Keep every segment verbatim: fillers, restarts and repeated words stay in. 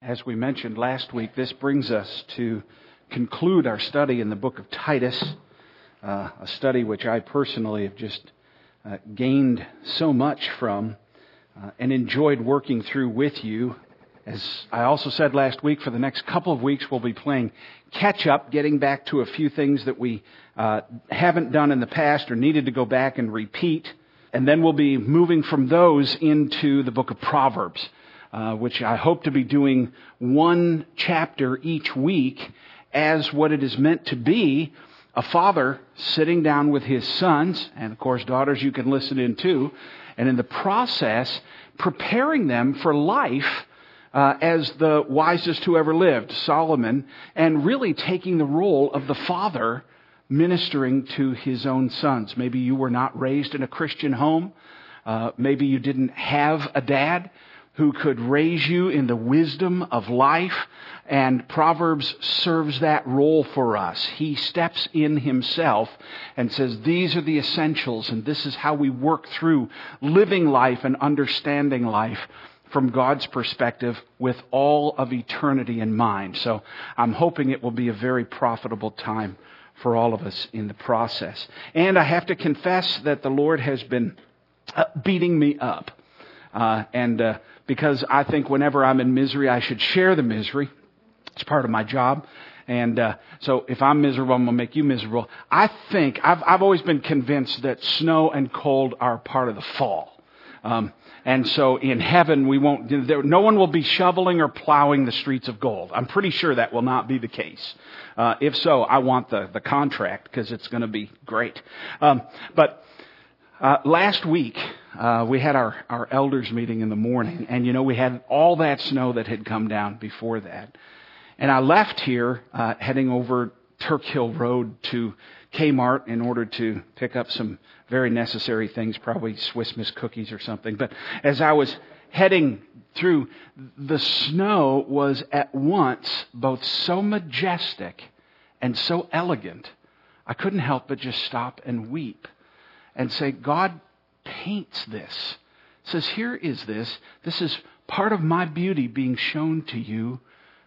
As we mentioned last week, this brings us to conclude our study in the book of Titus, uh, a study which I personally have just uh, gained so much from uh, and enjoyed working through with you. As I also said last week, for the next couple of weeks we'll be playing catch-up, getting back to a few things that we uh, haven't done in the past or needed to go back and repeat. And then we'll be moving from those into the book of Proverbs. Uh, which I hope to be doing one chapter each week as what it is meant to be, a father sitting down with his sons, and of course daughters you can listen in too, and in the process preparing them for life uh, as the wisest who ever lived, Solomon, and really taking the role of the father ministering to his own sons. Maybe you were not raised in a Christian home. Uh, maybe you didn't have a dad who could raise you in the wisdom of life, and Proverbs serves that role for us. He steps in himself and says, these are the essentials, and this is how we work through living life and understanding life from God's perspective with all of eternity in mind. So I'm hoping it will be a very profitable time for all of us in the process. And I have to confess that the Lord has been uh, beating me up. Uh, and uh, because I think whenever I'm in misery, I should share the misery. It's part of my job. And uh, so if I'm miserable, I'm going to make you miserable. I think, I've, I've always been convinced that snow and cold are part of the fall. Um, and so in heaven, we won't, there, no one will be shoveling or plowing the streets of gold. I'm pretty sure that will not be the case. Uh, if so, I want the, the contract because it's going to be great. Um, but Uh, last week, uh, we had our, our elders meeting in the morning, and you know, we had all that snow that had come down before that. And I left here, uh, heading over Turk Hill Road to Kmart in order to pick up some very necessary things, probably Swiss Miss cookies or something. But as I was heading through, the snow was at once both so majestic and so elegant, I couldn't help but just stop and weep. And say, God paints this. Says, here is this. This is part of my beauty being shown to you.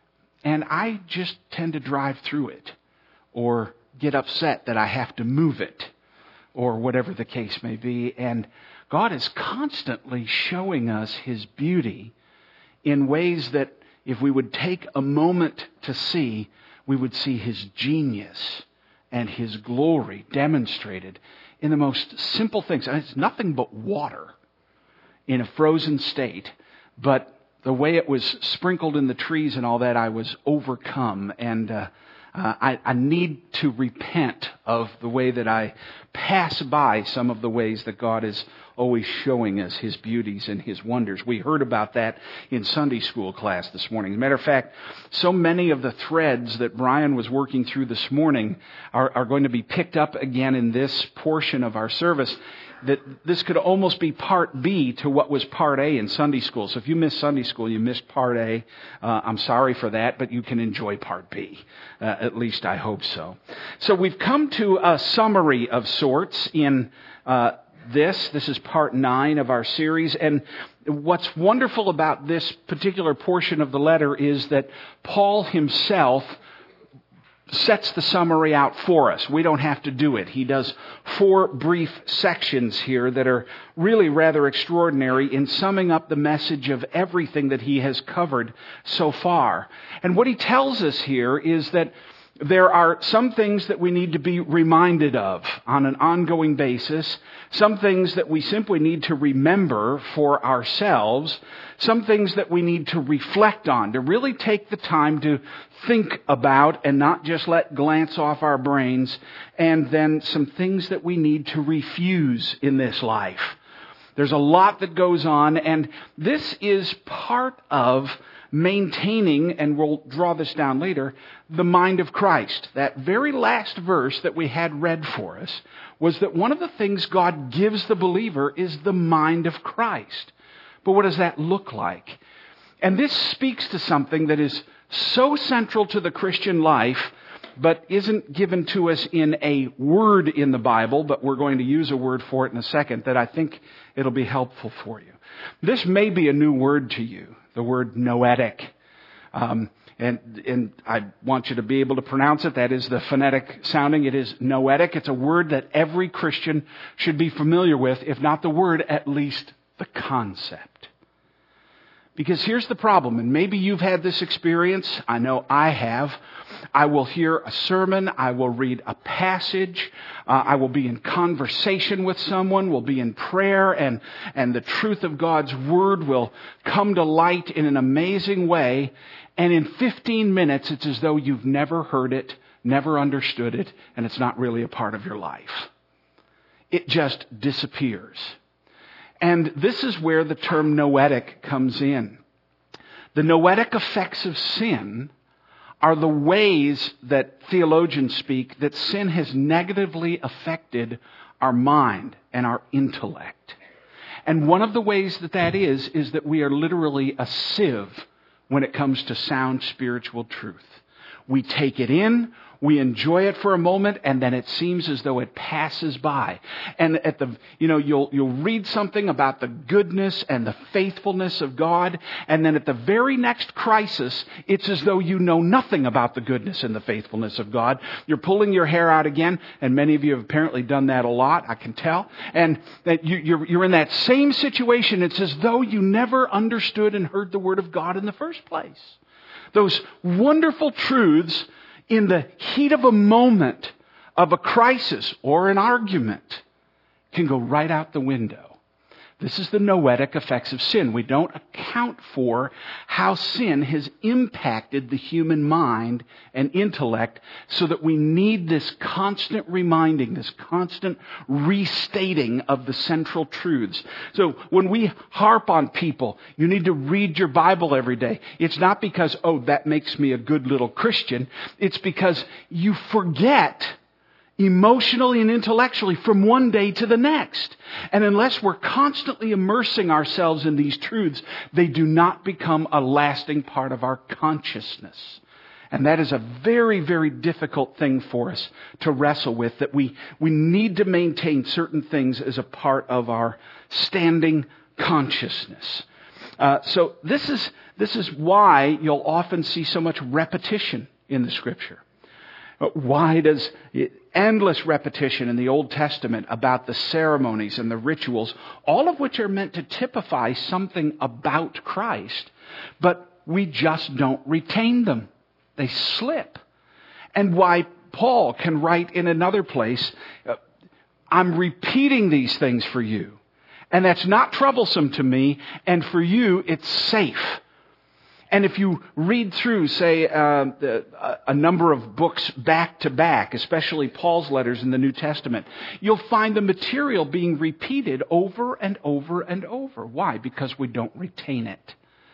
And I just tend to drive through it. Or get upset that I have to move it. Or whatever the case may be. And God is constantly showing us His beauty in ways that if we would take a moment to see, we would see His genius and His glory demonstrated in the most simple things. And it's nothing but water in a frozen state. But the way it was sprinkled in the trees and all that, I was overcome. And uh, uh, I, I need to repent of the way that I pass by some of the ways that God is always showing us His beauties and His wonders. We heard about that in Sunday school class this morning. As a matter of fact, so many of the threads that Brian was working through this morning are, are going to be picked up again in this portion of our service, that this could almost be part B to what was part A in Sunday school. So if you missed Sunday school, you missed part A. Uh, I'm sorry for that, but you can enjoy part B. Uh, at least I hope so. So we've come to a summary of sorts in uh, this. This is part nine of our series. And what's wonderful about this particular portion of the letter is that Paul himself sets the summary out for us. We don't have to do it. He does four brief sections here that are really rather extraordinary in summing up the message of everything that he has covered so far. And what he tells us here is that there are some things that we need to be reminded of on an ongoing basis, some things that we simply need to remember for ourselves, some things that we need to reflect on, to really take the time to think about and not just let glance off our brains, and then some things that we need to refuse in this life. There's a lot that goes on, and this is part of maintaining, and we'll draw this down later, the mind of Christ. That very last verse that we had read for us was that one of the things God gives the believer is the mind of Christ. But what does that look like? And this speaks to something that is so central to the Christian life, but isn't given to us in a word in the Bible, but we're going to use a word for it in a second, that I think it'll be helpful for you. This may be a new word to you, the word noetic. Um, and, and I want you to be able to pronounce it. That is the phonetic sounding. It is noetic. It's a word that every Christian should be familiar with, if not the word, at least the concept. Because here's the problem, and maybe you've had this experience. I know I have. I will hear a sermon. I will read a passage. Uh, I will be in conversation with someone. We'll be in prayer, and, and the truth of God's Word will come to light in an amazing way. And in fifteen minutes, it's as though you've never heard it, never understood it, and it's not really a part of your life. It just disappears. And this is where the term noetic comes in. The noetic effects of sin are the ways that theologians speak that sin has negatively affected our mind and our intellect. And one of the ways that that is, is that we are literally a sieve when it comes to sound spiritual truth. We take it in, we enjoy it for a moment, and then it seems as though it passes by. And at the, you know, you'll, you'll read something about the goodness and the faithfulness of God, and then at the very next crisis, it's as though you know nothing about the goodness and the faithfulness of God. You're pulling your hair out again, and many of you have apparently done that a lot, I can tell. And that you, you're, you're in that same situation. It's as though you never understood and heard the Word of God in the first place. Those wonderful truths in the heat of a moment of a crisis or an argument can go right out the window. This is the noetic effects of sin. We don't account for how sin has impacted the human mind and intellect, so that we need this constant reminding, this constant restating of the central truths. So when we harp on people, you need to read your Bible every day. It's not because, oh, that makes me a good little Christian. It's because you forget emotionally and intellectually from one day to the next. And unless we're constantly immersing ourselves in these truths, they do not become a lasting part of our consciousness. And that is a very, very difficult thing for us to wrestle with, that we, we need to maintain certain things as a part of our standing consciousness. Uh, so this is, this is why you'll often see so much repetition in the Scripture. Why does endless repetition in the Old Testament about the ceremonies and the rituals, all of which are meant to typify something about Christ, but we just don't retain them. They slip. And why Paul can write in another place, I'm repeating these things for you, and that's not troublesome to me, and for you it's safe. And if you read through, say, uh, a number of books back to back, especially Paul's letters in the New Testament, you'll find the material being repeated over and over and over. Why? Because we don't retain it.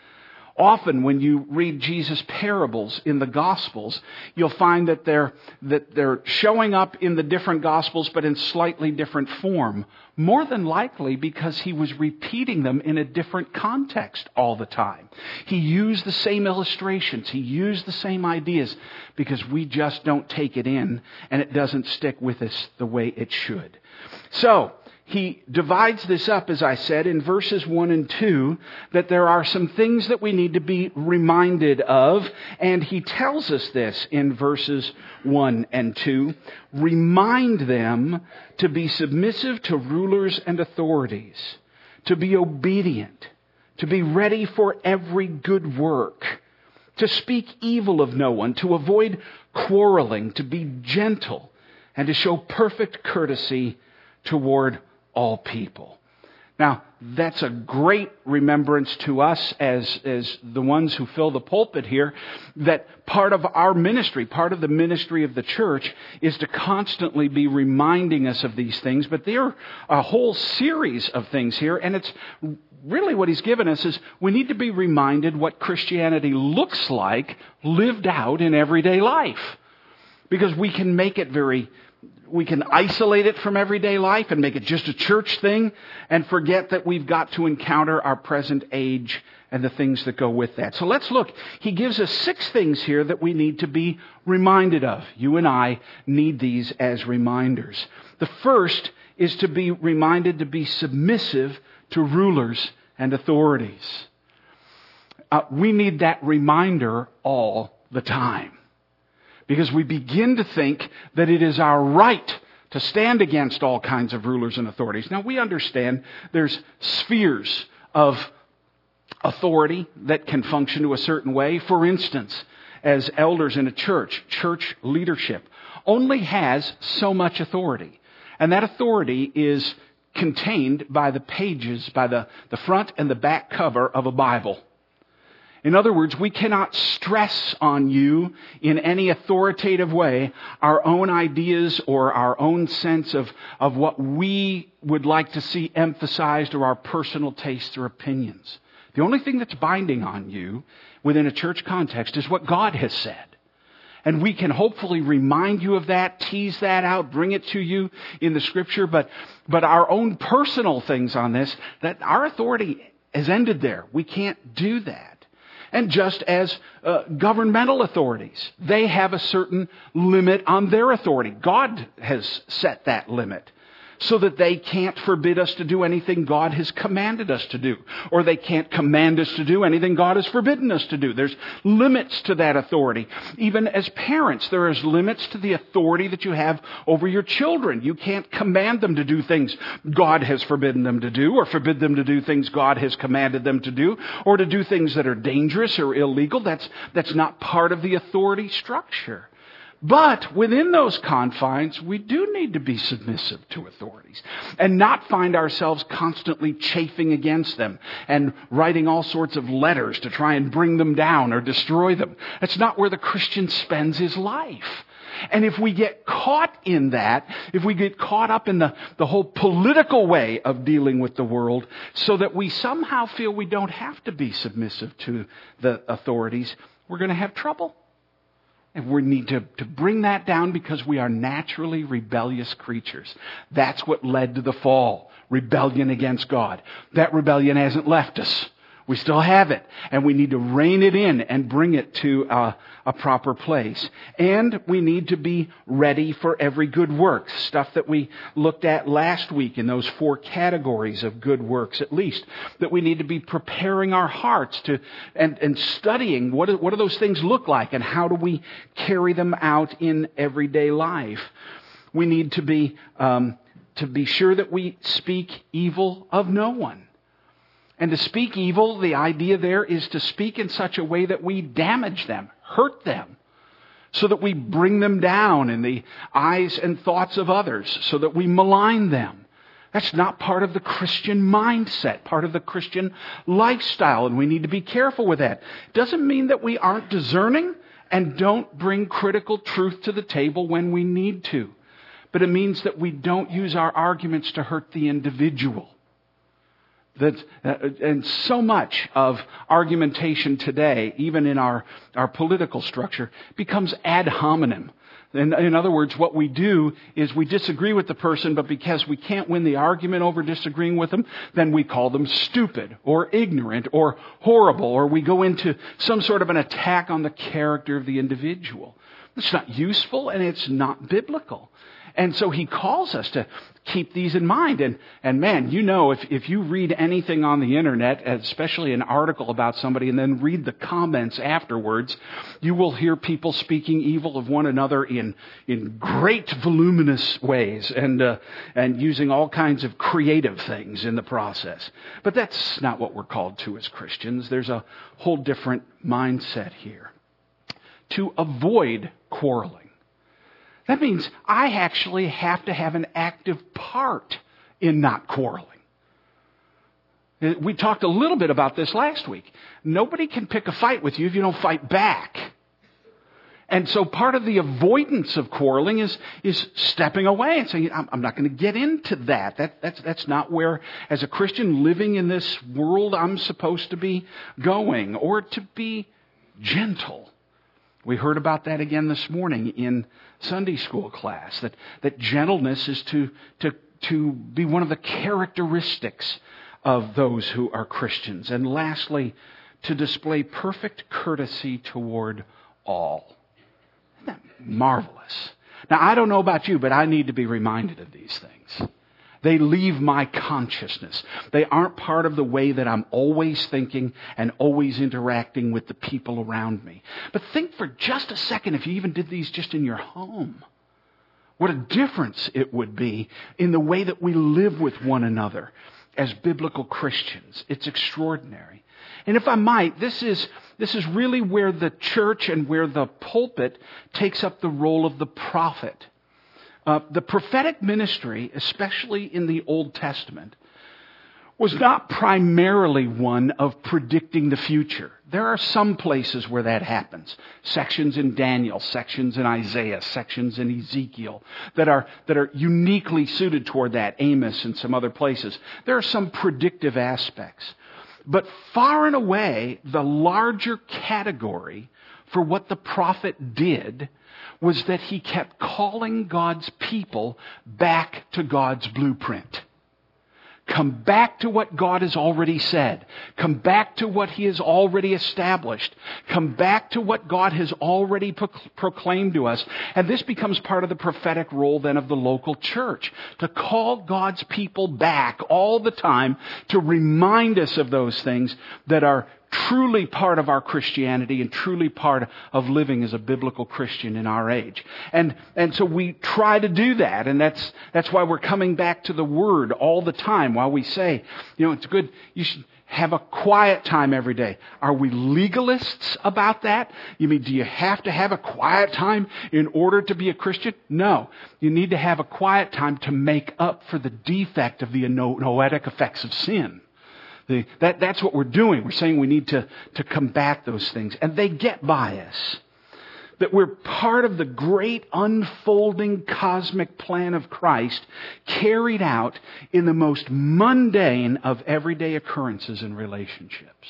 Often when you read Jesus' parables in the Gospels, you'll find that they're, that they're showing up in the different Gospels, but in slightly different form. More than likely because he was repeating them in a different context all the time. He used the same illustrations. He used the same ideas, because we just don't take it in, and it doesn't stick with us the way it should. So, he divides this up, as I said, in verses one and two, that there are some things that we need to be reminded of. And he tells us this in verses one and two. Remind them to be submissive to rulers and authorities, to be obedient, to be ready for every good work, to speak evil of no one, to avoid quarreling, to be gentle, and to show perfect courtesy toward all people. Now, that's a great remembrance to us as, as the ones who fill the pulpit here, that part of our ministry, part of the ministry of the church, is to constantly be reminding us of these things. But there are a whole series of things here, and it's really what he's given us is we need to be reminded what Christianity looks like lived out in everyday life. Because we can make it very We can isolate it from everyday life and make it just a church thing and forget that we've got to encounter our present age and the things that go with that. So let's look. He gives us six things here that we need to be reminded of. You and I need these as reminders. The first is to be reminded to be submissive to rulers and authorities. uh, we need that reminder all the time. Because we begin to think that it is our right to stand against all kinds of rulers and authorities. Now, we understand there's spheres of authority that can function to a certain way. For instance, as elders in a church, church leadership only has so much authority. And that authority is contained by the pages, by the, the front and the back cover of a Bible. In other words, we cannot stress on you in any authoritative way our own ideas or our own sense of, of what we would like to see emphasized or our personal tastes or opinions. The only thing that's binding on you within a church context is what God has said. And we can hopefully remind you of that, tease that out, bring it to you in the Scripture. But, but our own personal things on this, that our authority has ended there. We can't do that. And just as uh, governmental authorities, they have a certain limit on their authority. God has set that limit so that they can't forbid us to do anything God has commanded us to do. Or they can't command us to do anything God has forbidden us to do. There's limits to that authority. Even as parents, there is limits to the authority that you have over your children. You can't command them to do things God has forbidden them to do, or forbid them to do things God has commanded them to do, or to do things that are dangerous or illegal. That's, that's not part of the authority structure. But within those confines, we do need to be submissive to authorities and not find ourselves constantly chafing against them and writing all sorts of letters to try and bring them down or destroy them. That's not where the Christian spends his life. And if we get caught in that, if we get caught up in the, the whole political way of dealing with the world so that we somehow feel we don't have to be submissive to the authorities, we're going to have trouble. And we need to, to bring that down because we are naturally rebellious creatures. That's what led to the fall. Rebellion against God. That rebellion hasn't left us. We still have it. And we need to rein it in and bring it to a, a proper place. And we need to be ready for every good work. Stuff that we looked at last week in those four categories of good works at least. That we need to be preparing our hearts to and, and studying what do, what do those things look like and how do we carry them out in everyday life. We need to be um, to be sure that we speak evil of no one. And to speak evil, the idea there is to speak in such a way that we damage them, hurt them, so that we bring them down in the eyes and thoughts of others, so that we malign them. That's not part of the Christian mindset, part of the Christian lifestyle, and we need to be careful with that. It doesn't mean that we aren't discerning and don't bring critical truth to the table when we need to. But it means that we don't use our arguments to hurt the individual. That, uh, and so much of argumentation today, even in our, our political structure, becomes ad hominem. In, in other words, what we do is we disagree with the person, but because we can't win the argument over disagreeing with them, then we call them stupid or ignorant or horrible, or we go into some sort of an attack on the character of the individual. It's not useful and it's not biblical. And so he calls us to keep these in mind. And, and man, you know, if, if you read anything on the internet, especially an article about somebody, and then read the comments afterwards, you will hear people speaking evil of one another in, in great voluminous ways and, uh, and using all kinds of creative things in the process. But that's not what we're called to as Christians. There's a whole different mindset here. To avoid quarreling. That means I actually have to have an active part in not quarreling. We talked a little bit about this last week. Nobody can pick a fight with you if you don't fight back. And so part of the avoidance of quarreling is, is stepping away and saying, I'm, I'm not going to get into that. that that's, that's not where, as a Christian living in this world, I'm supposed to be going. Or to be gentle. We heard about that again this morning in Sunday school class, that, that gentleness is to, to, to be one of the characteristics of those who are Christians. And lastly, to display perfect courtesy toward all. Isn't that marvelous? Now, I don't know about you, but I need to be reminded of these things. They leave my consciousness. They aren't part of the way that I'm always thinking and always interacting with the people around me. But think for just a second if you even did these just in your home. What a difference it would be in the way that we live with one another as biblical Christians. It's extraordinary. And if I might, this is this is really where the church and where the pulpit takes up the role of the prophet. Uh, the prophetic ministry, especially in the Old Testament, was not primarily one of predicting the future. There are some places where that happens. Sections in Daniel, sections in Isaiah, sections in Ezekiel that are, that are uniquely suited toward that. Amos and some other places. There are some predictive aspects. But far and away, the larger category for what the prophet did was that he kept calling God's people back to God's blueprint. Come back to what God has already said. Come back to what He has already established. Come back to what God has already pro- proclaimed to us. And this becomes part of the prophetic role then of the local church. To call God's people back all the time to remind us of those things that are truly part of our Christianity and truly part of living as a biblical Christian in our age. And and so we try to do that, and that's that's why we're coming back to the Word all the time while we say, you know, it's good, you should have a quiet time every day. Are we legalists about that? You mean, do you have to have a quiet time in order to be a Christian? No. You need to have a quiet time to make up for the defect of the noetic effects of sin. The, that, that's what we're doing. We're saying we need to, to combat those things. And they get by us. That we're part of the great unfolding cosmic plan of Christ carried out in the most mundane of everyday occurrences and relationships.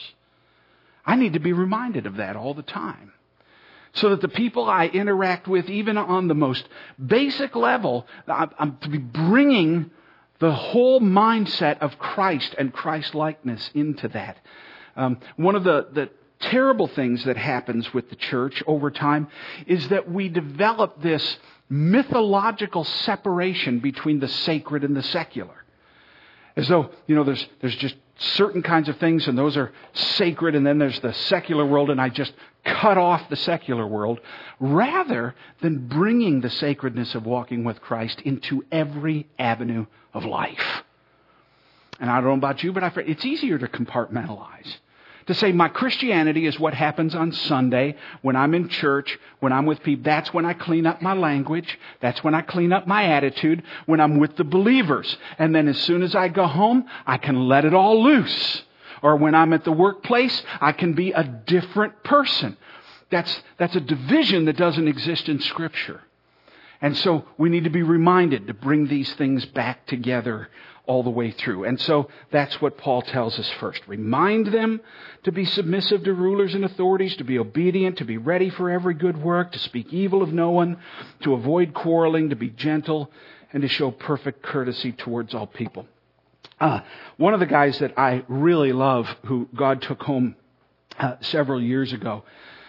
I need to be reminded of that all the time. So that the people I interact with, even on the most basic level, I'm, I'm to be bringing the whole mindset of Christ and Christ-likeness into that. Um, one of the, the terrible things that happens with the church over time is that we develop this mythological separation between the sacred and the secular. As though, you know, there's there's just certain kinds of things and those are sacred, and then there's the secular world, and I just cut off the secular world, rather than bringing the sacredness of walking with Christ into every avenue of life. And I don't know about you, but I find it's easier to compartmentalize. To say my Christianity is what happens on Sunday when I'm in church, when I'm with people. That's when I clean up my language. That's when I clean up my attitude, when I'm with the believers. And then as soon as I go home, I can let it all loose. Or when I'm at the workplace, I can be a different person. That's, that's a division that doesn't exist in Scripture. And so we need to be reminded to bring these things back together all the way through. And so that's what Paul tells us first. Remind them to be submissive to rulers and authorities, to be obedient, to be ready for every good work, to speak evil of no one, to avoid quarreling, to be gentle, and to show perfect courtesy towards all people. Uh, one of the guys that I really love, who God took home uh, several years ago,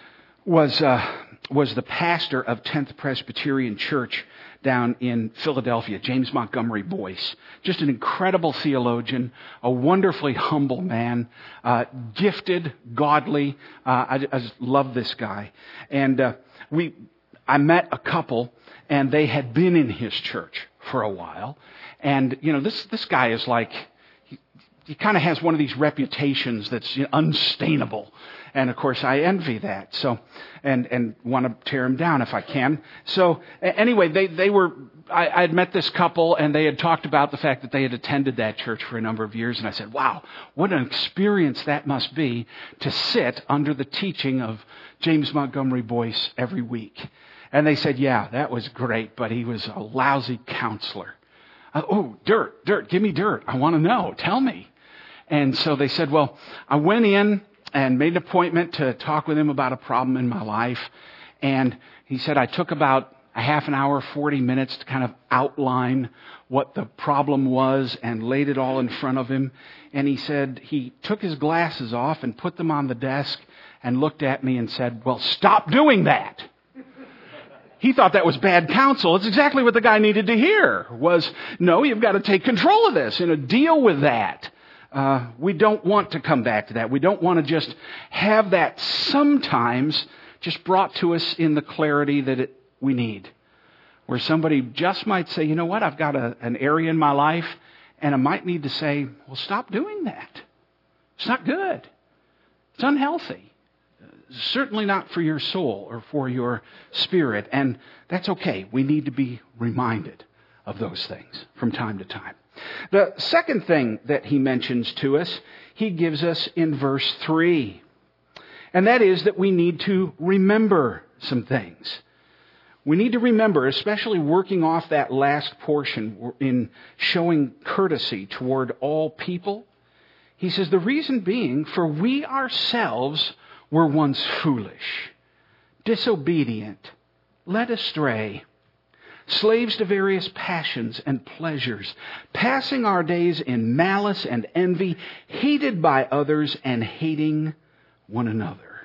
was uh, was the pastor of tenth Presbyterian Church down in Philadelphia, James Montgomery Boyce. Just an incredible theologian, a wonderfully humble man, uh, gifted, godly. Uh, I, I just love this guy. And uh, we, I met a couple, and they had been in his church for a while. And you know, this this guy is like, he, he kind of has one of these reputations that's, you know, unstainable. And of course, I envy that. So, and and want to tear him down if I can. So, anyway, they they were. I, I had met this couple, and they had talked about the fact that they had attended that church for a number of years. And I said, "Wow, what an experience that must be to sit under the teaching of James Montgomery Boyce every week." And they said, "Yeah, that was great, but he was a lousy counselor." Uh, oh, dirt, dirt, give me dirt. I want to know. Tell me. And so they said, "Well, I went in and made an appointment to talk with him about a problem in my life. And he said, I took about a half an hour, forty minutes to kind of outline what the problem was and laid it all in front of him. And he said he took his glasses off and put them on the desk and looked at me and said, well, stop doing that. he thought that was bad counsel. It's exactly what the guy needed to hear was, no, you've got to take control of this, you know, deal with that. Uh, we don't want to come back to that. We don't want to just have that sometimes just brought to us in the clarity that it, we need. Where somebody just might say, you know what, I've got a, an area in my life, and I might need to say, well, stop doing that. It's not good. It's unhealthy. Certainly not for your soul or for your spirit. And that's okay. We need to be reminded of those things from time to time. The second thing that he mentions to us, he gives us in verse three. And that is that we need to remember some things. We need to remember, especially working off that last portion in showing courtesy toward all people. He says, the reason being, for we ourselves were once foolish, disobedient, led astray, slaves to various passions and pleasures, passing our days in malice and envy, hated by others and hating one another.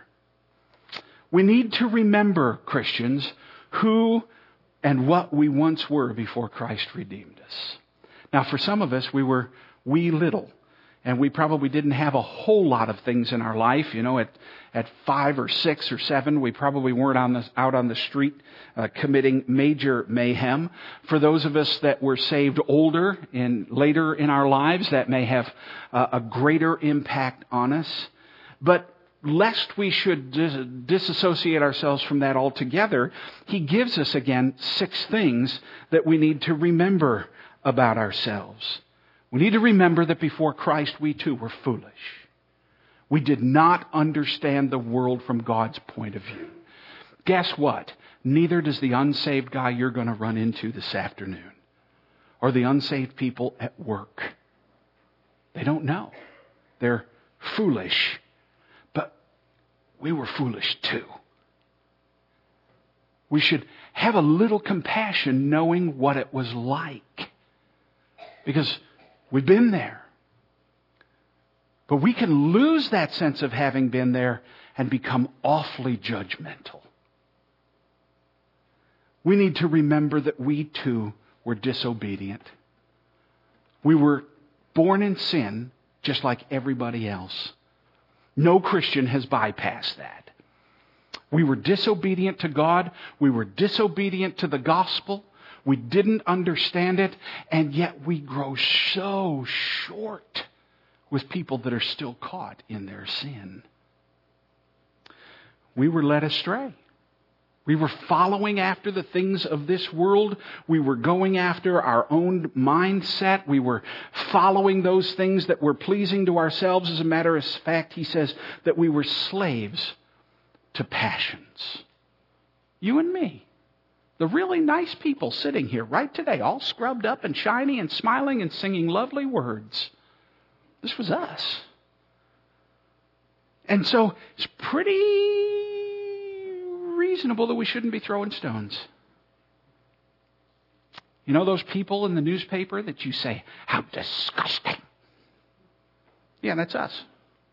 We need to remember, Christians, who and what we once were before Christ redeemed us. Now, for some of us, we were wee little. And we probably didn't have a whole lot of things in our life. You know, at, at five or six or seven, we probably weren't on the, out on the street uh, committing major mayhem. For those of us that were saved older and later in our lives, that may have uh, a greater impact on us. But lest we should dis- disassociate ourselves from that altogether, he gives us again six things that we need to remember about ourselves. We need to remember that before Christ, we too were foolish. We did not understand the world from God's point of view. Guess what? Neither does the unsaved guy you're going to run into this afternoon, or the unsaved people at work. They don't know. They're foolish. But we were foolish too. We should have a little compassion knowing what it was like. Because we've been there. But we can lose that sense of having been there and become awfully judgmental. We need to remember that we too were disobedient. We were born in sin just like everybody else. No Christian has bypassed that. We were disobedient to God. We were disobedient to the gospel. We didn't understand it, and yet we grow so short with people that are still caught in their sin. We were led astray. We were following after the things of this world. We were going after our own mindset. We were following those things that were pleasing to ourselves. As a matter of fact, he says that we were slaves to passions. You and me. The really nice people sitting here right today, all scrubbed up and shiny and smiling and singing lovely words. This was us. And so it's pretty reasonable that we shouldn't be throwing stones. You know those people in the newspaper that you say, how disgusting. Yeah, that's us.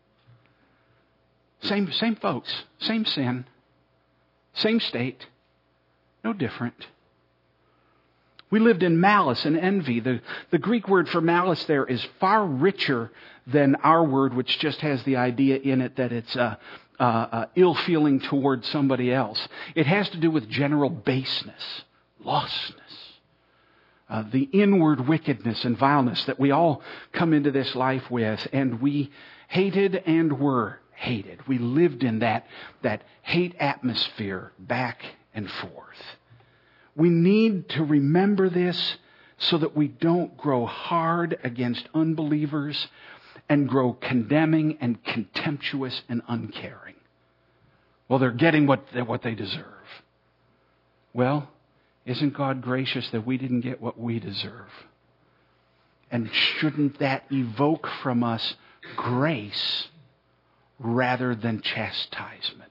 Same, same folks, same sin, same state. No different. We lived in malice and envy. The, the Greek word for malice there is far richer than our word, which just has the idea in it that it's uh, uh, uh, ill feeling towards somebody else. It has to do with general baseness, lostness, uh, the inward wickedness and vileness that we all come into this life with, and we hated and were hated. We lived in that, that hate atmosphere back and forth. We need to remember this so that we don't grow hard against unbelievers and grow condemning and contemptuous and uncaring. Well, they're getting what, what they deserve. Well, isn't God gracious that we didn't get what we deserve? And shouldn't that evoke from us grace rather than chastisement?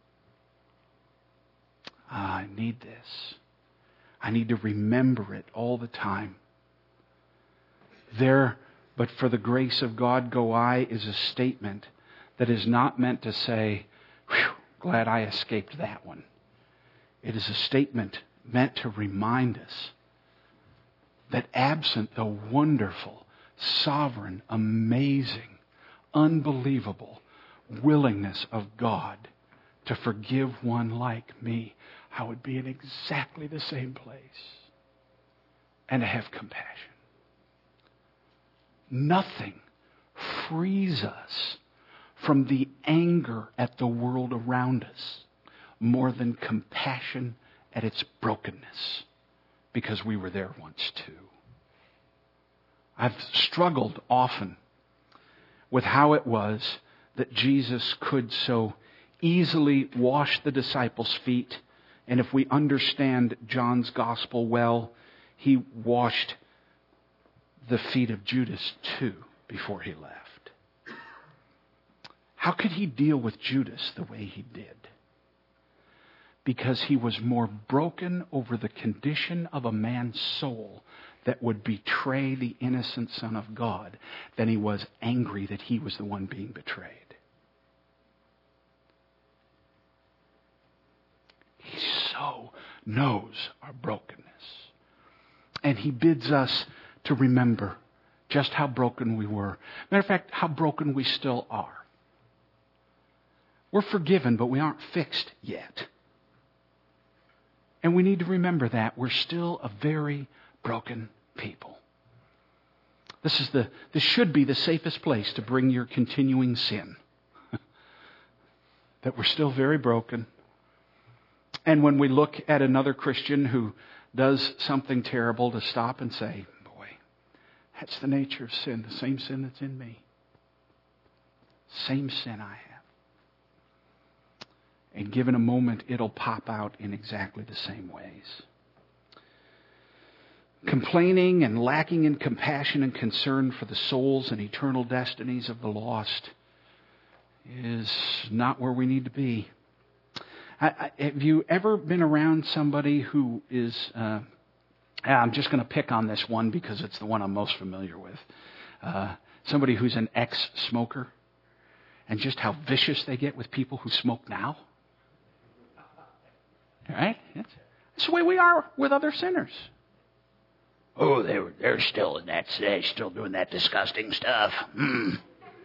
Ah, I need this. I need to remember it all the time. There, but for the grace of God go I, is a statement that is not meant to say, whew, glad I escaped that one. It is a statement meant to remind us that absent the wonderful, sovereign, amazing, unbelievable willingness of God to forgive one like me, I would be in exactly the same place and to have compassion. Nothing frees us from the anger at the world around us more than compassion at its brokenness, because we were there once too. I've struggled often with how it was that Jesus could so easily wash the disciples' feet, and if we understand John's gospel well, he washed the feet of Judas too before he left. How could he deal with Judas the way he did? Because he was more broken over the condition of a man's soul that would betray the innocent Son of God than he was angry that he was the one being betrayed. He so knows our brokenness. And he bids us to remember just how broken we were. Matter of fact, how broken we still are. We're forgiven, but we aren't fixed yet. And we need to remember that we're still a very broken people. This is the this should be the safest place to bring your continuing sin. That we're still very broken. And when we look at another Christian who does something terrible, to stop and say, boy, that's the nature of sin, the same sin that's in me. Same sin I have. And given a moment, it'll pop out in exactly the same ways. Complaining and lacking in compassion and concern for the souls and eternal destinies of the lost is not where we need to be. I, I, have you ever been around somebody who is, uh, I'm just going to pick on this one because it's the one I'm most familiar with. Uh, somebody who's an ex-smoker, and just how vicious they get with people who smoke now? Right? That's the way we are with other sinners. Oh, they were, they're still in that, they're still doing that disgusting stuff. Mm.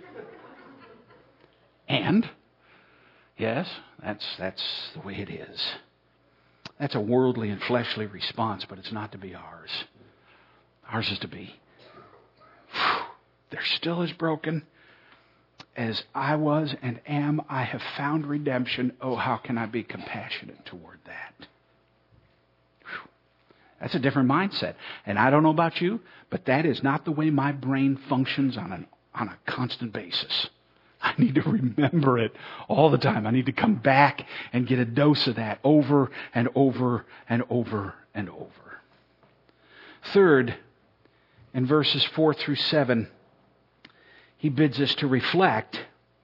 And, yes, that's that's the way it is. That's a worldly and fleshly response, but it's not to be ours. Ours is to be, whew, they're still as broken as I was and am. I have found redemption. Oh, how can I be compassionate toward that? Whew. That's a different mindset. And I don't know about you, but that is not the way my brain functions on an on a constant basis. I need to remember it all the time. I need to come back and get a dose of that over and over and over and over. Third, in verses four through seven, he bids us to reflect.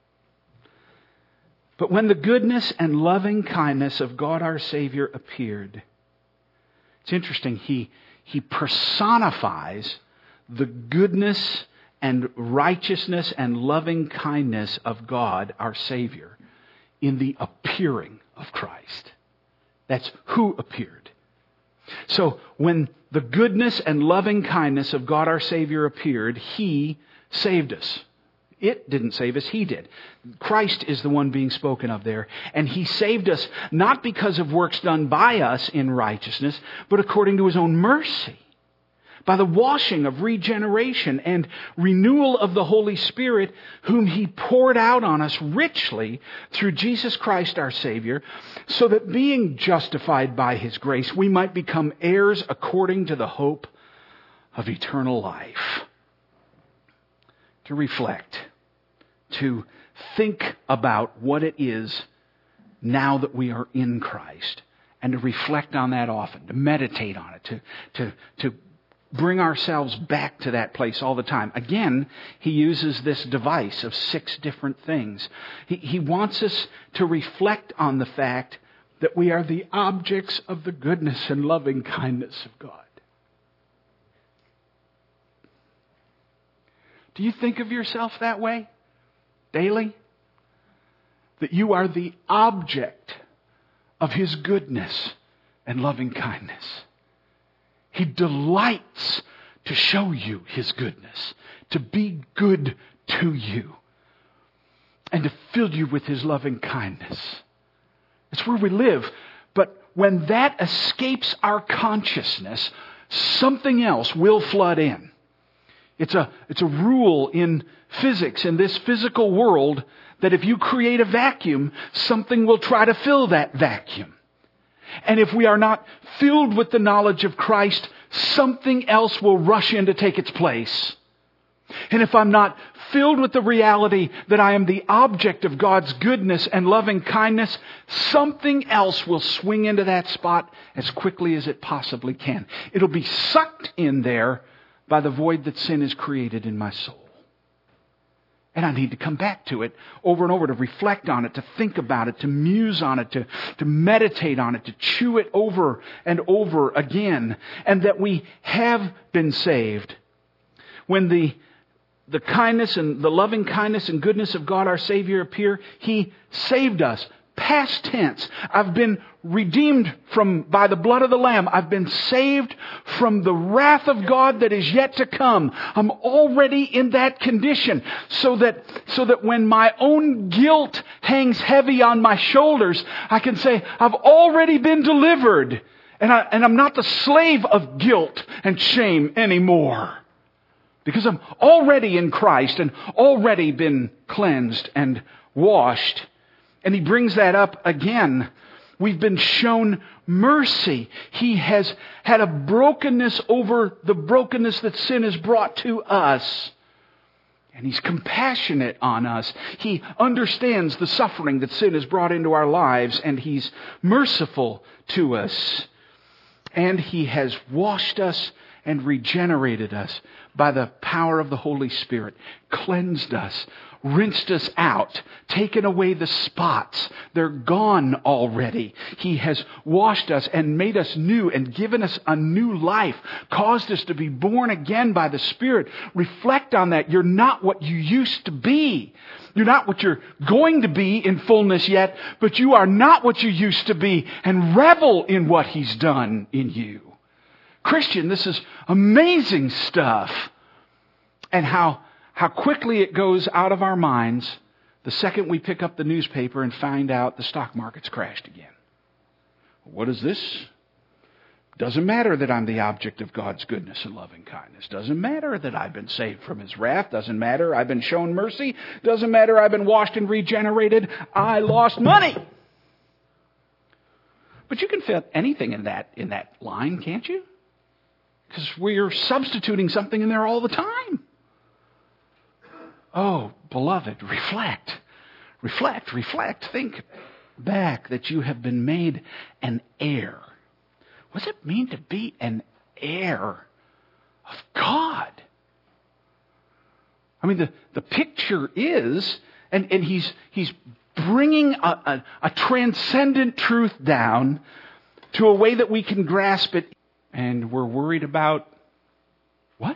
But when the goodness and loving kindness of God our Savior appeared, it's interesting, he, he personifies the goodness and righteousness and loving kindness of God our Savior in the appearing of Christ. That's who appeared. So when the goodness and loving kindness of God our Savior appeared, He saved us. It didn't save us, He did. Christ is the one being spoken of there. And He saved us not because of works done by us in righteousness, but according to His own mercy. By the washing of regeneration and renewal of the Holy Spirit, whom He poured out on us richly through Jesus Christ our Savior, so that being justified by His grace, we might become heirs according to the hope of eternal life. To reflect, to think about what it is now that we are in Christ, and to reflect on that often, to meditate on it, to to to bring ourselves back to that place all the time. Again, he uses this device of six different things. He, he wants us to reflect on the fact that we are the objects of the goodness and loving kindness of God. Do you think of yourself that way daily? That you are the object of His goodness and loving kindness. He delights to show you His goodness, to be good to you, and to fill you with His loving kindness. It's where we live. But when that escapes our consciousness, something else will flood in. It's a, it's a rule in physics, in this physical world, that if you create a vacuum, something will try to fill that vacuum. And if we are not filled with the knowledge of Christ, something else will rush in to take its place. And if I'm not filled with the reality that I am the object of God's goodness and loving kindness, something else will swing into that spot as quickly as it possibly can. It'll be sucked in there by the void that sin has created in my soul. And I need to come back to it over and over, to reflect on it, to think about it, to muse on it, to, to meditate on it, to chew it over and over again. And that we have been saved. When the, the kindness and the loving kindness and goodness of God our Savior appear, He saved us. Past tense. I've been redeemed from by the blood of the Lamb. I've been saved from the wrath of God that is yet to come. I'm already in that condition, so that so that when my own guilt hangs heavy on my shoulders, I can say, I've already been delivered, and I and I'm not the slave of guilt and shame anymore. Because I'm already in Christ and already been cleansed and washed. And He brings that up again. We've been shown mercy. He has had a brokenness over the brokenness that sin has brought to us. And He's compassionate on us. He understands the suffering that sin has brought into our lives, and He's merciful to us. And He has washed us and regenerated us by the power of the Holy Spirit, cleansed us, rinsed us out, taken away the spots. They're gone already. He has washed us and made us new and given us a new life, caused us to be born again by the Spirit. Reflect on that. You're not what you used to be. You're not what you're going to be in fullness yet, but you are not what you used to be, and revel in what He's done in you. Christian, this is amazing stuff. And how How quickly it goes out of our minds the second we pick up the newspaper and find out the stock market's crashed again. What is this? Doesn't matter that I'm the object of God's goodness and loving kindness. Doesn't matter that I've been saved from His wrath. Doesn't matter I've been shown mercy. Doesn't matter I've been washed and regenerated. I lost money. But you can fit anything in that, in that line, can't you? Because we're substituting something in there all the time. Oh, beloved, reflect, reflect, reflect. Think back that you have been made an heir. What does it mean to be an heir of God? I mean, the, the picture is, and, and he's, he's bringing a, a, a transcendent truth down to a way that we can grasp it, and we're worried about what?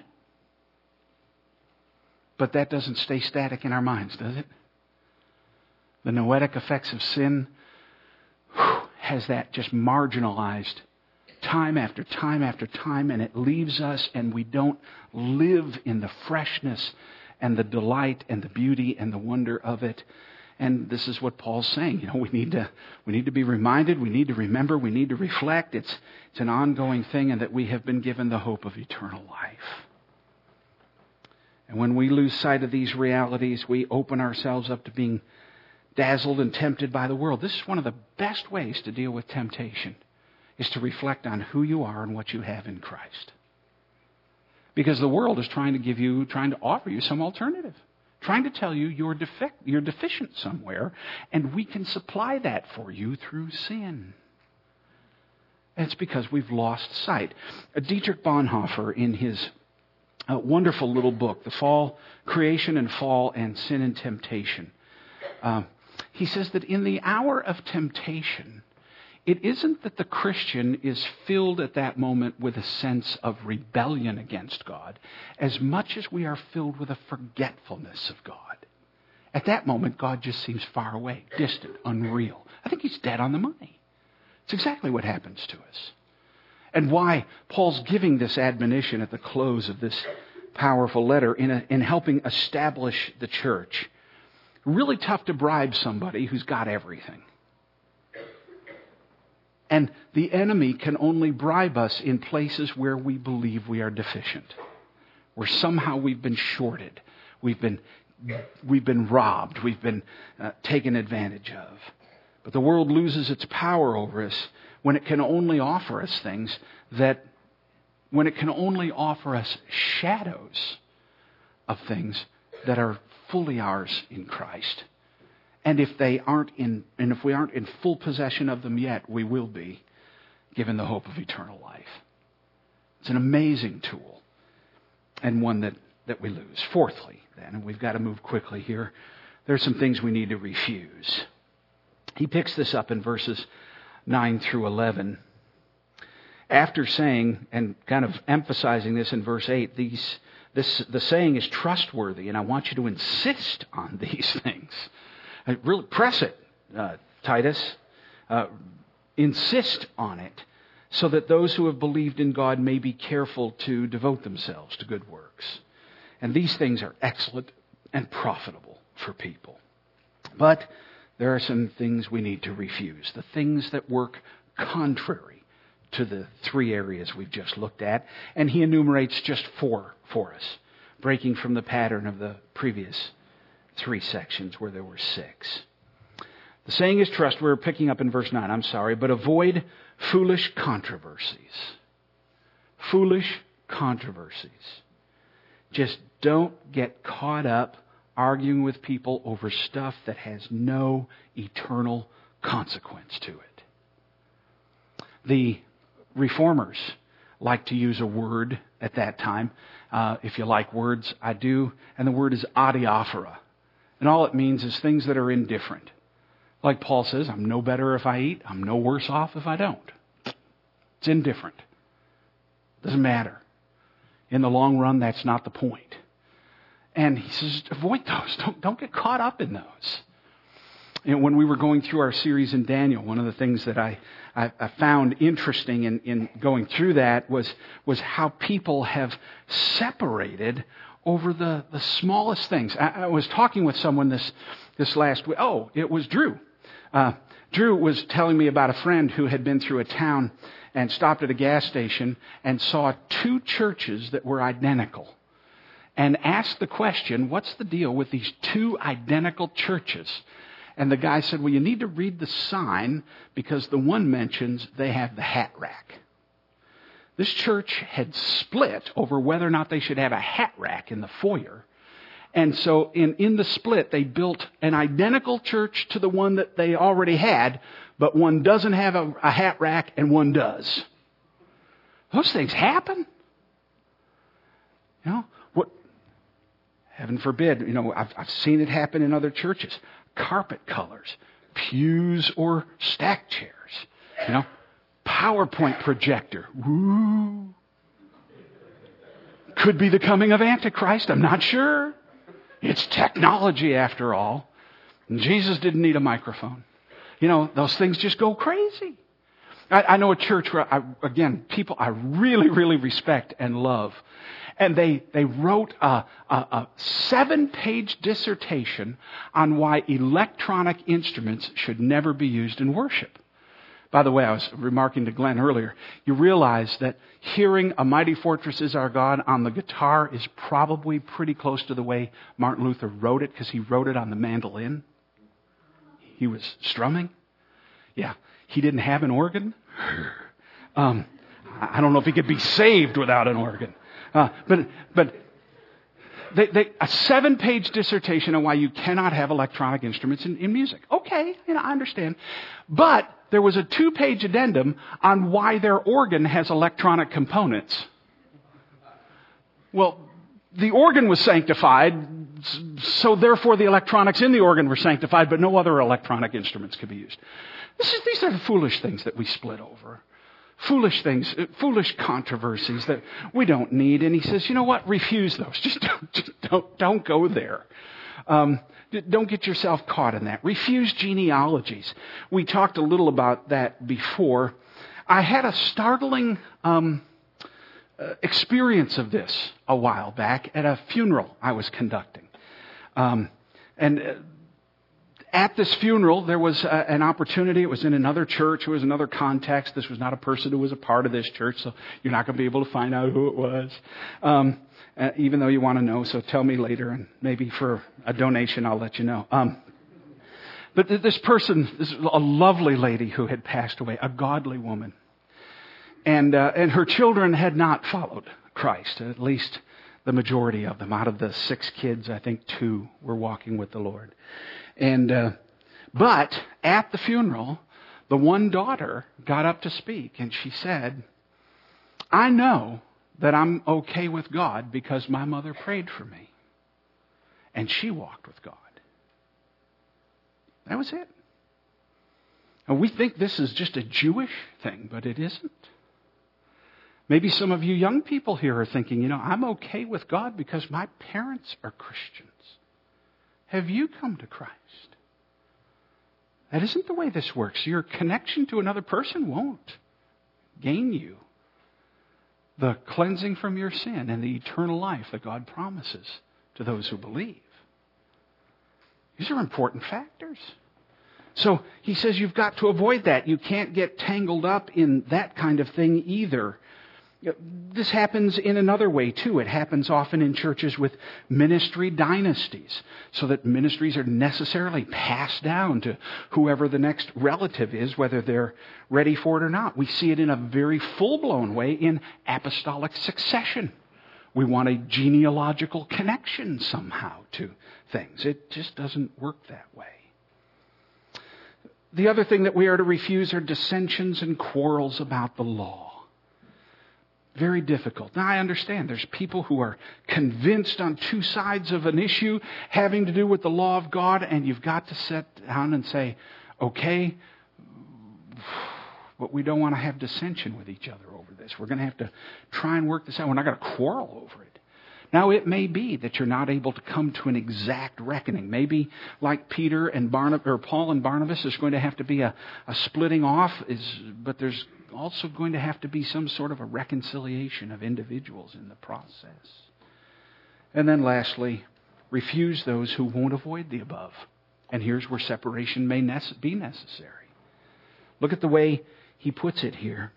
But that doesn't stay static in our minds, does it? The noetic effects of sin whew, has that just marginalized time after time after time, and it leaves us, and we don't live in the freshness and the delight and the beauty and the wonder of it. And this is what Paul's saying. You know, we need to we need to be reminded, we need to remember, we need to reflect. It's it's an ongoing thing, and that we have been given the hope of eternal life. And when we lose sight of these realities, we open ourselves up to being dazzled and tempted by the world. This is one of the best ways to deal with temptation, is to reflect on who you are and what you have in Christ. Because the world is trying to give you, trying to offer you some alternative, trying to tell you you're defect, you're deficient somewhere, and we can supply that for you through sin. And it's because we've lost sight. Dietrich Bonhoeffer, in his a wonderful little book, The Fall, Creation and Fall and Sin and Temptation. Uh, he says that in the hour of temptation, it isn't that the Christian is filled at that moment with a sense of rebellion against God, as much as we are filled with a forgetfulness of God. At that moment, God just seems far away, distant, unreal. I think He's dead on the money. It's exactly what happens to us. And why Paul's giving this admonition at the close of this powerful letter in, a, in helping establish the church. Really tough to bribe somebody who's got everything. And the enemy can only bribe us in places where we believe we are deficient, where somehow we've been shorted, we've been we've been robbed, we've been uh, taken advantage of. But the world loses its power over us when it can only offer us things that, when it can only offer us shadows of things that are fully ours in Christ. And if they aren't in, and if we aren't in full possession of them yet, we will be, given the hope of eternal life. It's an amazing tool, and one that, that we lose. Fourthly, then, and we've got to move quickly here, there's some things we need to refuse. He picks this up in verses nine through eleven. After saying, and kind of emphasizing this in verse eight, these, this, the saying is trustworthy, and I want you to insist on these things. Really press it, uh, Titus. Uh, insist on it, so that those who have believed in God may be careful to devote themselves to good works. And these things are excellent and profitable for people. But there are some things we need to refuse. The things that work contrary to the three areas we've just looked at. And he enumerates just four for us, breaking from the pattern of the previous three sections where there were six. The saying is trust. We're picking up in verse nine. I'm sorry. But avoid foolish controversies. Foolish controversies. Just don't get caught up arguing with people over stuff that has no eternal consequence to it. The reformers like to use a word at that time. Uh, if you like words, I do. And the word is adiaphora. And all it means is things that are indifferent. Like Paul says, I'm no better if I eat. I'm no worse off if I don't. It's indifferent. Doesn't matter. In the long run, that's not the point. And he says, avoid those. Don't, don't get caught up in those. And when we were going through our series in Daniel, one of the things that I, I, I found interesting in, in going through that was, was how people have separated over the, the smallest things. I, I was talking with someone this, this last week. Oh, it was Drew. Uh, Drew was telling me about a friend who had been through a town and stopped at a gas station and saw two churches that were identical. And asked the question, what's the deal with these two identical churches? And the guy said, well, you need to read the sign because the one mentions they have the hat rack. This church had split over whether or not they should have a hat rack in the foyer. And so in, in the split, they built an identical church to the one that they already had, but one doesn't have a, a hat rack and one does. Those things happen. You know, what? Heaven forbid, you know, I've, I've seen it happen in other churches. Carpet colors, pews or stack chairs, you know, PowerPoint projector. Woo. Could be the coming of Antichrist. I'm not sure. It's technology after all. And Jesus didn't need a microphone. You know, those things just go crazy. I, I know a church where, I, again, people I really, really respect and love. And they, they wrote a, a, a seven-page dissertation on why electronic instruments should never be used in worship. By the way, I was remarking to Glenn earlier, you realize that hearing A Mighty Fortress Is Our God on the guitar is probably pretty close to the way Martin Luther wrote it, because he wrote it on the mandolin. He was strumming. Yeah, he didn't have an organ. Um, I don't know if he could be saved without an organ. Uh, but but they, they, a seven-page dissertation on why you cannot have electronic instruments in, in music. Okay, you know, I understand. But there was a two-page addendum on why their organ has electronic components. Well, the organ was sanctified, so therefore the electronics in the organ were sanctified, but no other electronic instruments could be used. This is, these are the foolish things that we split over. Foolish things, foolish controversies that we don't need. And he says, you know what? Refuse those. Just don't, just don't, don't go there. Um, don't get yourself caught in that. Refuse genealogies. We talked a little about that before. I had a startling um, uh, experience of this a while back at a funeral I was conducting. Um, and uh, at this funeral, there was uh, an opportunity. It was in another church. It was another context. This was not a person who was a part of this church, so you're not going to be able to find out who it was, um, uh, even though you want to know. So tell me later, and maybe for a donation, I'll let you know. Um, but th- this person, this is a lovely lady who had passed away, a godly woman. And, uh, and her children had not followed Christ, at least the majority of them. Out of the six kids, I think two were walking with the Lord. And, uh, but at the funeral, the one daughter got up to speak and she said, I know that I'm okay with God because my mother prayed for me. And she walked with God. That was it. And we think this is just a Jewish thing, but it isn't. Maybe some of you young people here are thinking, you know, I'm okay with God because my parents are Christians. Have you come to Christ? That isn't the way this works. Your connection to another person won't gain you the cleansing from your sin and the eternal life that God promises to those who believe. These are important factors. So he says you've got to avoid that. You can't get tangled up in that kind of thing either. This happens in another way too. It happens often in churches with ministry dynasties, so that ministries are necessarily passed down to whoever the next relative is, whether they're ready for it or not. We see it in a very full-blown way in apostolic succession. We want a genealogical connection somehow to things. It just doesn't work that way. The other thing that we are to refuse are dissensions and quarrels about the law. Very difficult. Now, I understand there's people who are convinced on two sides of an issue having to do with the law of God, and you've got to sit down and say, okay, but we don't want to have dissension with each other over this. We're going to have to try and work this out. We're not going to quarrel over it. Now, it may be that you're not able to come to an exact reckoning. Maybe like Peter and Barnabas, or Paul and Barnabas, there's going to have to be a, a splitting off, is, but there's also going to have to be some sort of a reconciliation of individuals in the process. And then lastly, refuse those who won't avoid the above. And here's where separation may nece- be necessary. Look at the way he puts it here.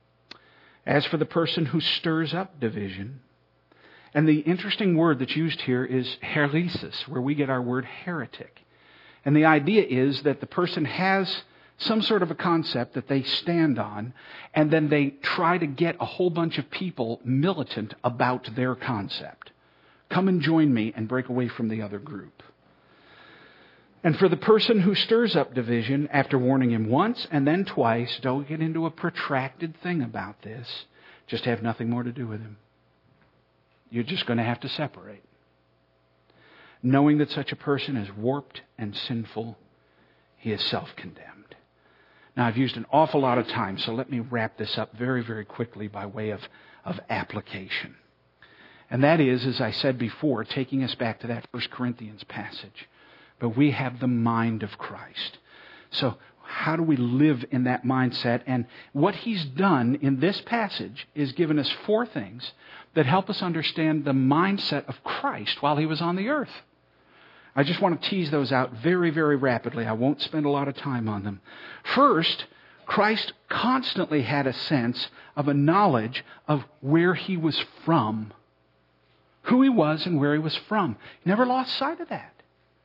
As for the person who stirs up division, and the interesting word that's used here is herlesis, where we get our word heretic. And the idea is that the person has some sort of a concept that they stand on, and then they try to get a whole bunch of people militant about their concept. Come and join me and break away from the other group. And for the person who stirs up division, after warning him once and then twice, don't get into a protracted thing about this. Just have nothing more to do with him. You're just going to have to separate. Knowing that such a person is warped and sinful, he is self-condemned. Now, I've used an awful lot of time, so let me wrap this up very, very quickly by way of, of application. And that is, as I said before, taking us back to that First Corinthians passage. But we have the mind of Christ. So how do we live in that mindset? And what he's done in this passage is given us four things that help us understand the mindset of Christ while he was on the earth. I just want to tease those out very, very rapidly. I won't spend a lot of time on them. First, Christ constantly had a sense of a knowledge of where he was from, who he was and where he was from. He never lost sight of that.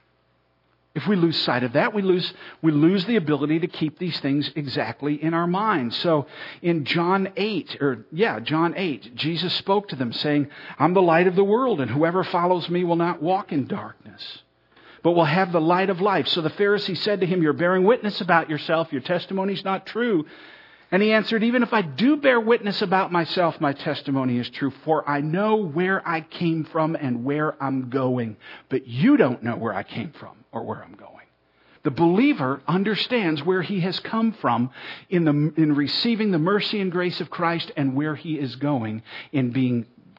If we lose sight of that, we lose we lose the ability to keep these things exactly in our minds. So in John eight, or yeah, John eight, Jesus spoke to them saying, I'm the light of the world, and whoever follows me will not walk in darkness, but will have the light of life. So the Pharisee said to him, you're bearing witness about yourself. Your testimony is not true. And he answered, even if I do bear witness about myself, my testimony is true, for I know where I came from and where I'm going. But you don't know where I came from or where I'm going. The believer understands where he has come from in the in receiving the mercy and grace of Christ and where he is going in being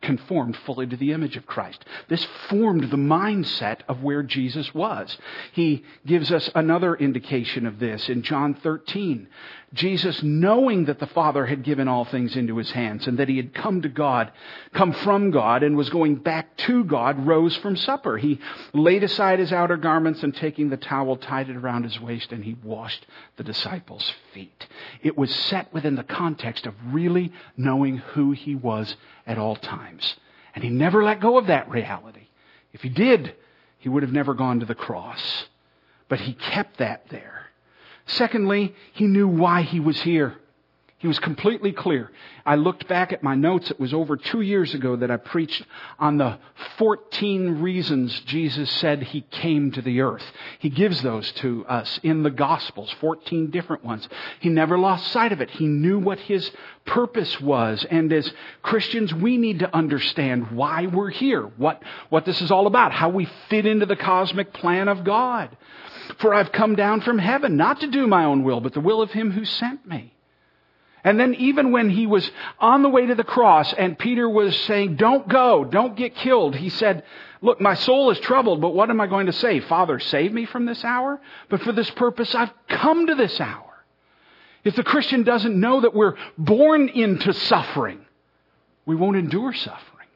conformed fully to the image of Christ. This formed the mindset of where Jesus was. He gives us another indication of this in John thirteen. Jesus, knowing that the Father had given all things into his hands and that he had come to God, come from God and was going back to God, rose from supper. He laid aside his outer garments and taking the towel, tied it around his waist, and he washed the disciples' feet. It was set within the context of really knowing who he was at all times. And he never let go of that reality. If he did, he would have never gone to the cross. But he kept that there. Secondly, he knew why he was here. He was completely clear. I looked back at my notes. It was over two years ago that I preached on the fourteen reasons Jesus said he came to the earth. He gives those to us in the Gospels, fourteen different ones. He never lost sight of it. He knew what his purpose was. And as Christians, we need to understand why we're here, what, what this is all about, how we fit into the cosmic plan of God. For I've come down from heaven, not to do my own will, but the will of him who sent me. And then even when he was on the way to the cross and Peter was saying, don't go, don't get killed, he said, look, my soul is troubled, but what am I going to say? Father, save me from this hour? But for this purpose, I've come to this hour. If the Christian doesn't know that we're born into suffering, we won't endure suffering.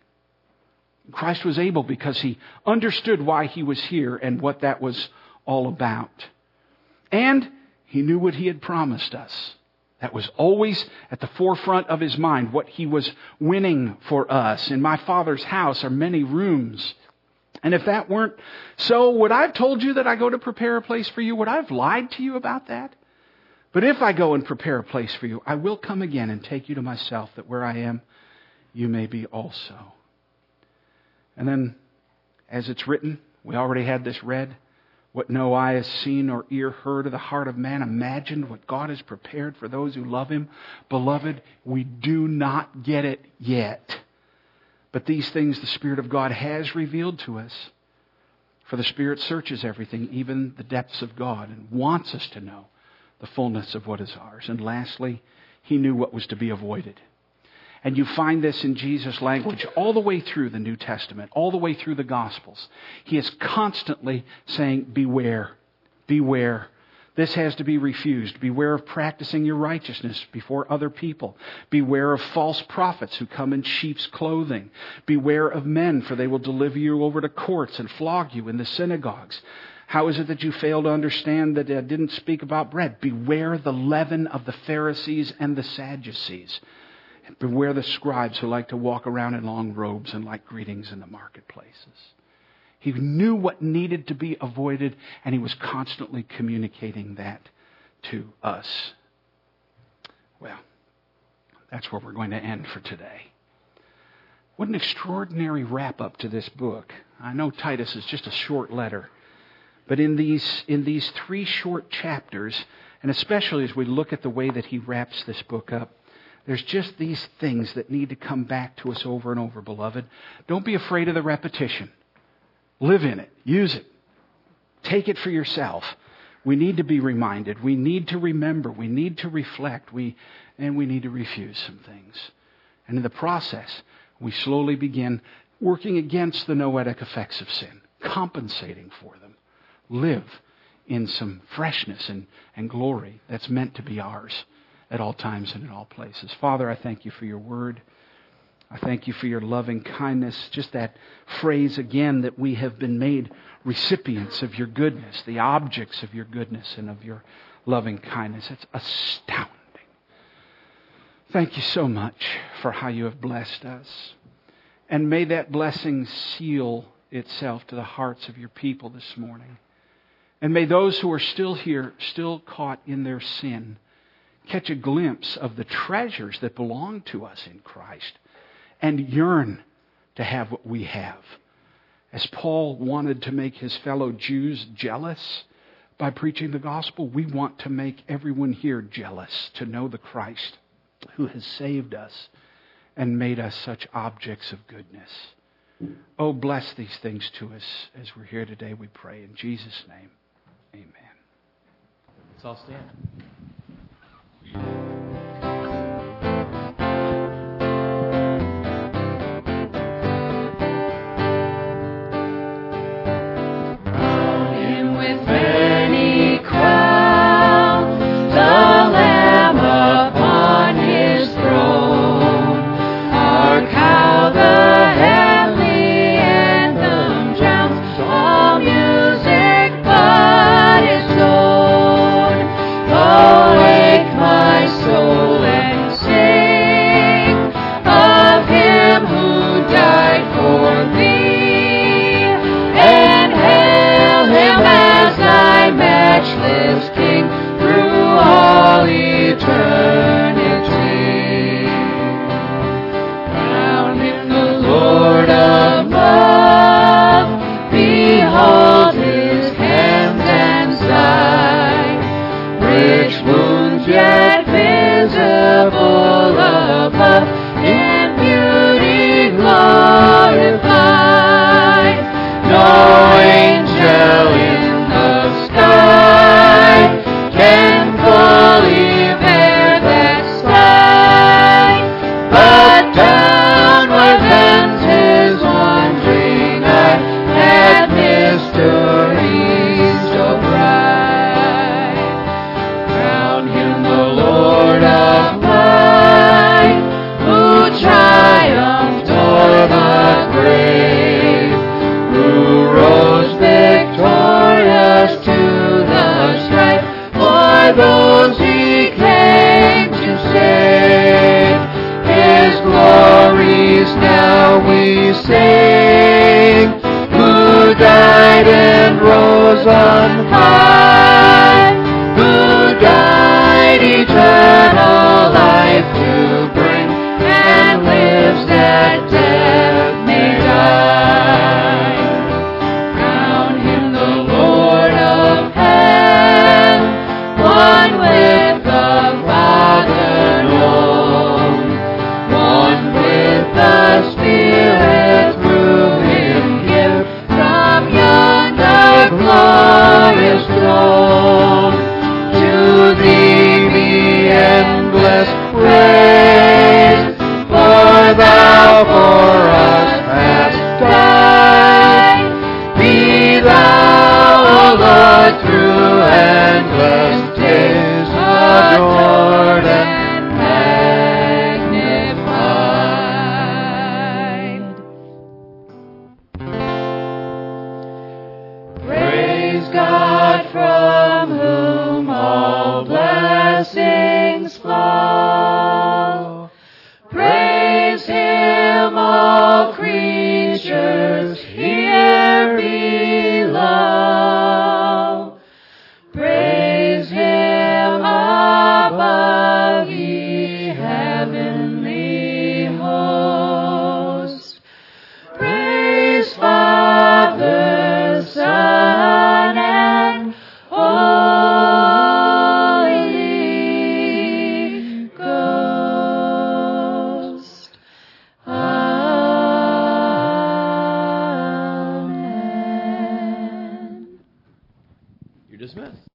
Christ was able because he understood why he was here and what that was all about. And he knew what he had promised us. That was always at the forefront of his mind, what he was winning for us. In my Father's house are many rooms. And if that weren't so, would I have told you that I go to prepare a place for you? Would I have lied to you about that? But if I go and prepare a place for you, I will come again and take you to myself, that where I am, you may be also. And then, as it's written, we already had this read, what no eye has seen or ear heard of the heart of man imagined, what God has prepared for those who love him. Beloved, we do not get it yet. But these things the Spirit of God has revealed to us. For the Spirit searches everything, even the depths of God, and wants us to know the fullness of what is ours. And lastly, he knew what was to be avoided. And you find this in Jesus' language all the way through the New Testament, all the way through the Gospels. He is constantly saying, beware, beware. This has to be refused. Beware of practicing your righteousness before other people. Beware of false prophets who come in sheep's clothing. Beware of men, for they will deliver you over to courts and flog you in the synagogues. How is it that you fail to understand that I didn't speak about bread? Beware the leaven of the Pharisees and the Sadducees. Beware the scribes who like to walk around in long robes and like greetings in the marketplaces. He knew what needed to be avoided, and he was constantly communicating that to us. Well, that's where we're going to end for today. What an extraordinary wrap-up to this book. I know Titus is just a short letter, but in these, in these three short chapters, and especially as we look at the way that he wraps this book up, there's just these things that need to come back to us over and over, beloved. Don't be afraid of the repetition. Live in it. Use it. Take it for yourself. We need to be reminded. We need to remember. We need to reflect. We, and we need to refuse some things. And in the process, we slowly begin working against the noetic effects of sin, compensating for them. Live in some freshness and, and glory that's meant to be ours at all times and in all places. Father, I thank you for your word. I thank you for your loving kindness. Just that phrase again, that we have been made recipients of your goodness, the objects of your goodness and of your loving kindness. It's astounding. Thank you so much for how you have blessed us. And may that blessing seal itself to the hearts of your people this morning. And may those who are still here, still caught in their sin, catch a glimpse of the treasures that belong to us in Christ and yearn to have what we have. As Paul wanted to make his fellow Jews jealous by preaching the gospel, we want to make everyone here jealous to know the Christ who has saved us and made us such objects of goodness. Oh, bless these things to us as we're here today, we pray. In Jesus' name, amen. Let's all stand. sake, who died and rose on high, who died eternal life to bring, and lives that death may die. Crown him the Lord of heaven, one with the Father known, one with the Spirit through him give, from yonder glorious throne. To thee be endless praise, for thou for us hast died. Be thou, O Lord, through endless days adored and magnified. Praise God, from whom all blessings flow. Praise him, all creatures here below. Praise him above, ye heavenly hosts. Praise Father, Son, and Holy Ghost. Amen. You're dismissed.